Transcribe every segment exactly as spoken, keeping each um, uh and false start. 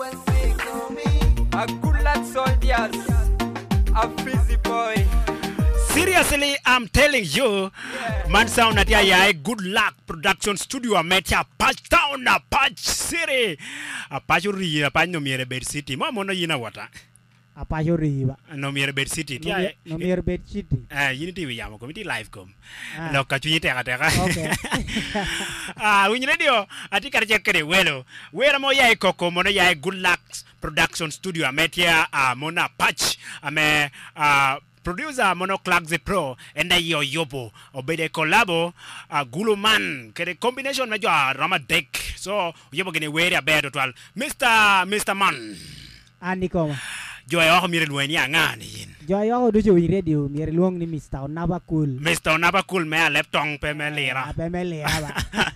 A good luck soldiers, a busy boy. Seriously, I'm telling you, yeah. Man sound at ya good luck production studio a met ya patch town a patch city. A patch uri a patch no mere bed city. Ma mono yina wata. A patch uri ba. No mere bed city. No mere bed city. Eh, unity we yamo committee live com. No kachu yite ateka. Okay. Ah, we radio. I think I check it well. Where mo ya koko mono ya good luck production studio a met ya a mona patch. A me a producer Mono Clark the Pro and yo yobo obede collabo uh, Guluman kere combination na jo Rama Deck so yobo gene were a bed total Mister Mister Man Ani koma jo yo mire lueni angani yin jo yo do jo radio mire luong ni Mister Onaba Cool Mister Onaba Cool me laptop pe me lera pe me lera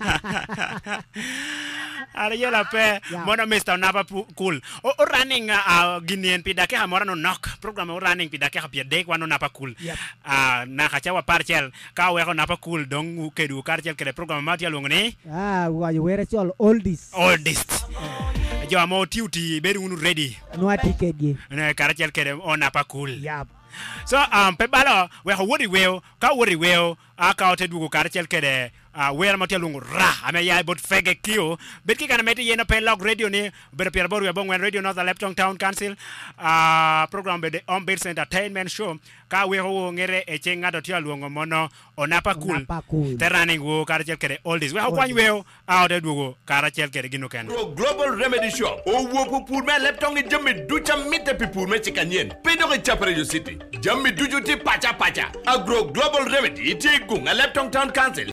Ara yela pe mono Mister Onaba Cool o, o running a uh, Guinean pidake ha morano knock program o running pidake ha piede kwano Napa Cool yep. uh, na kachawa parcel ka we Napa Cool dong kedu karchel kere program matia lungni ah wa you were all oldest oldest jo amo tiuti beru unu ready no ticket ye na karchel kere o Napa Cool yep. So um pe balo we ha wori we ka wori we aka ote dugo karchel kere Uh, where matia lungu ra ame ya bot fege kio bet ki kana meti yena pe log radio ni ber per boru bong when radio north Leptong Town Council uh program be on base entertainment show ka we ho ngere e chenga do tia lungu mono Onapa Cool te running wo karachel kere all this we ho kwan we out de dugo karachel kere gino ken Global Remedy Shop o wo pour pour me Leptong ni jamme ducha mite pi pour me chikanyen pe do ke chapre yo city jamme dujuti pacha pacha agro Global Remedy ti gunga Leptong Town Council